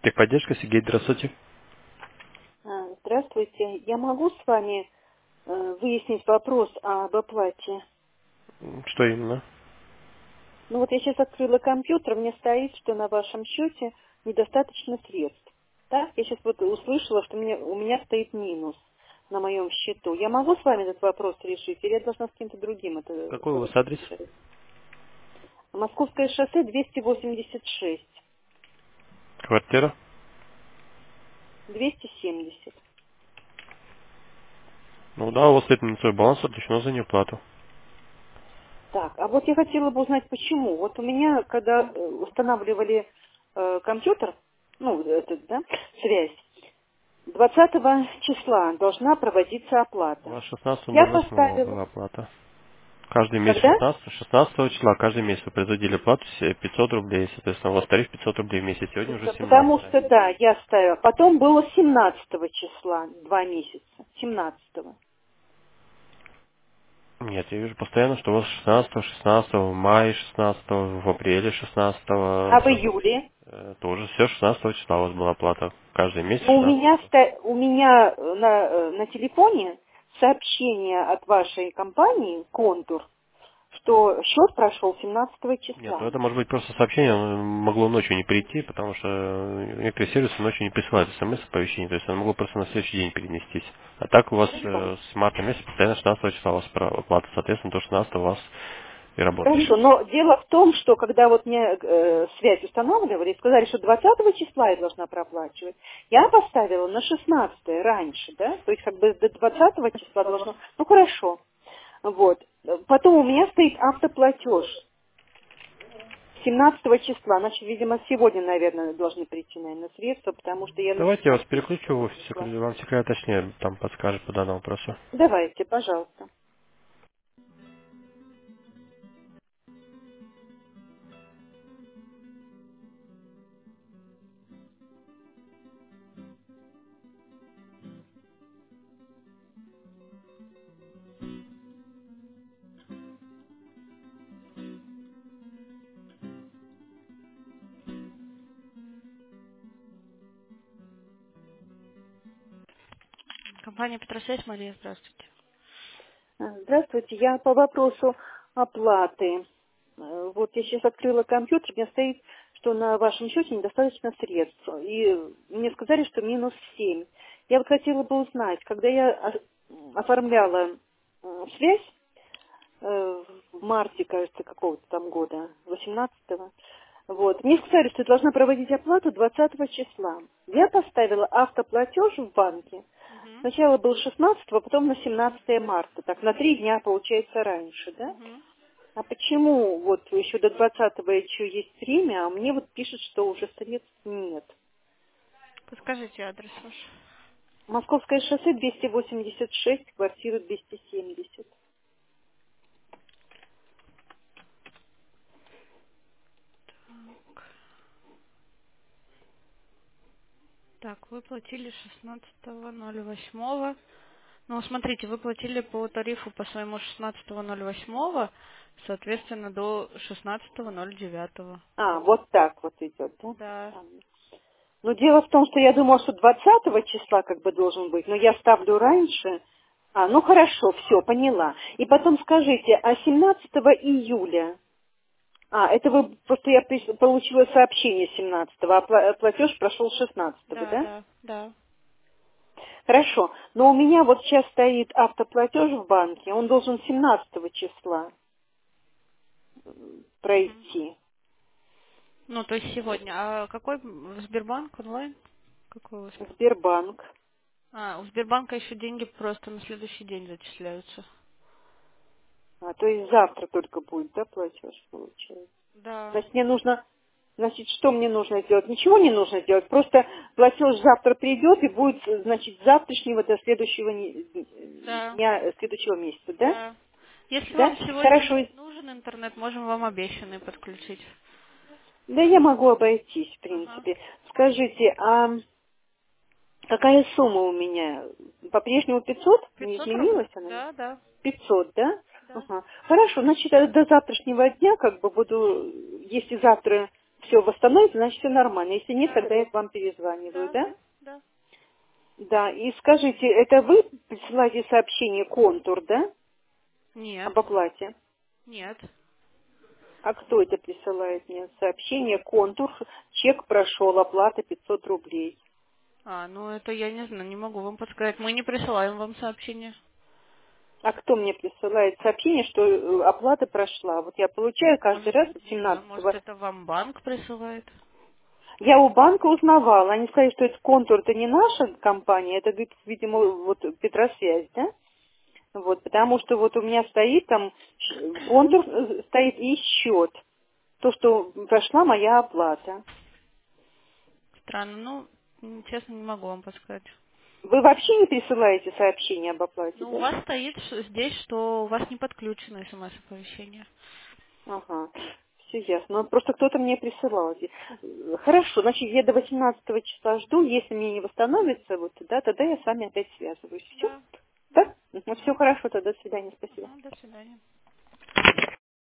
Техподдержка, Сергей, здравствуйте. Здравствуйте. Я могу с вами выяснить вопрос об оплате? Что именно? Ну вот я сейчас открыла компьютер, мне стоит, что на вашем счете недостаточно средств. Так? Я сейчас вот услышала, что у меня стоит минус на моем счету. Я могу с вами этот вопрос решить или я должна с кем-то другим это Какой у вас адрес? решить? Московское шоссе 286, Квартира? 270. Ну да, у вас стоит на свой баланс, отключено за неуплату. Так, а вот я хотела бы узнать, почему. Вот у меня, когда устанавливали компьютер, ну, этот, да, связь, 20 числа должна проводиться У оплата. вас Я 16.08 поставила... была оплата. Каждый месяц Когда? 16 числа, каждый месяц вы производили оплату 500 рублей, соответственно, у вас тариф 500 рублей в месяц, сегодня уже Потому 17. что, да, я ставила. Потом было 17 числа, 2 месяца. 17. Нет, я вижу постоянно, что у вас 16, в мае 16, в апреле 16, А в июле? тоже все 16 числа у вас была оплата. Каждый месяц Ну, 16. у меня на телефоне сообщение от вашей компании «Контур», что счет прошел 17 Нет, ну числа. это может быть просто сообщение, оно могло ночью не прийти, потому что некоторые сервисы ночью не присылают смс-оповещение, то есть оно могло просто на следующий день перенестись. А так у вас Хорошо. с марта месяца постоянно 16 числа у вас оплата, соответственно, до 16 у вас и работает. Хорошо, но дело в том, что когда вот мне связь устанавливали, сказали, что 20 числа я должна проплачивать, я поставила на 16 раньше, да, то есть как бы до 20 числа должно, ну хорошо, вот. Потом у меня стоит автоплатеж 17 числа, значит, видимо, сегодня, наверное, должны прийти, наверное, средства, потому что я на Давайте я вас 16 переключу в ничего не офис, нашла. вам секретарь точнее там подскажет по данному вопросу. Давайте, пожалуйста. Компания Петросвязь, Мария, здравствуйте. Здравствуйте, я по вопросу оплаты. Вот я сейчас открыла компьютер, у меня стоит, что на вашем счете недостаточно средств. И мне сказали, что минус 7. Я вот хотела бы узнать, когда я оформляла связь в марте, кажется, какого-то там года, 18-го, вот, мне сказали, что я должна проводить оплату 20 числа. Я поставила автоплатеж в банке. Мгм. Сначала был 16-го, потом на 17 марта. Так, на 3 дня, получается, раньше, да? Мгм. А почему вот еще до 20-го еще есть время, а мне вот пишут, что уже средств нет? Подскажите адрес ваш. Московское шоссе 286, квартира 270. Так, вы платили 16.08. Ну, смотрите, вы платили по тарифу по своему 16.08, соответственно, до 16.09. А, вот так вот идет, да? Да. Странно. Но дело в том, что я думала, что 20 числа как бы должен быть, но я ставлю раньше. А, ну хорошо, все, поняла. И потом скажите, а 17 июля, это вы, просто я получила сообщение 17-го, а платеж прошел 16-го, Да, да? да, да. Хорошо, но у меня вот сейчас стоит автоплатеж в банке, он должен 17 числа Мгм. пройти. Ну, то есть сегодня. А какой Сбербанк онлайн? Какой у вас? Сбербанк. У Сбербанка еще деньги просто на следующий день зачисляются. То есть завтра только будет, да, платеж получается? Да. Значит, значит, что мне нужно сделать? Ничего не нужно делать, просто платеж завтра придет и будет, значит, с завтрашнего до следующего Да. дня, следующего месяца, да? Да. Если Да? вам сегодня Хорошо. будет нужен интернет, можем вам обещанный подключить. Да, я могу обойтись, в Ага. принципе. Скажите, а какая сумма у меня? По-прежнему 500? Не 500 рублей? изменилась она? Да, да, 500, да? да. Ага. Хорошо, значит, до завтрашнего дня как бы буду, если завтра все восстановится, значит все нормально. Если нет, Да, тогда я к вам перезваниваю, да, да? да, да. Да, и скажите, это вы присылаете сообщение контур, да? Нет, Об оплате? нет. А кто это присылает мне? Сообщение контур, чек прошел, оплата 500 рублей. Ну это я не знаю, не могу вам подсказать. Мы не присылаем вам сообщение. А кто мне присылает сообщение, что оплата прошла? Вот я получаю каждый Может, раз не знаю, может 17-го. это вам банк присылает? Я у банка узнавала. Они сказали, что это контур, это не наша компания, это, говорит, видимо, вот Петросвязь, да? Вот, потому что вот у меня стоит там контур, стоит и счет. То, что прошла моя оплата. Странно, честно, не могу вам подсказать. Вы вообще не присылаете сообщение об оплате, У да? вас стоит здесь, что у вас не подключено смс-оповещение. Ага, все ясно. Ну, просто кто-то мне присылал. Хорошо, значит, я до 18 числа жду. Если мне не восстановится, вот, да, тогда я с вами опять связываюсь. Все? Да, да. Да? Ну, все хорошо, тогда до свидания, спасибо. До свидания.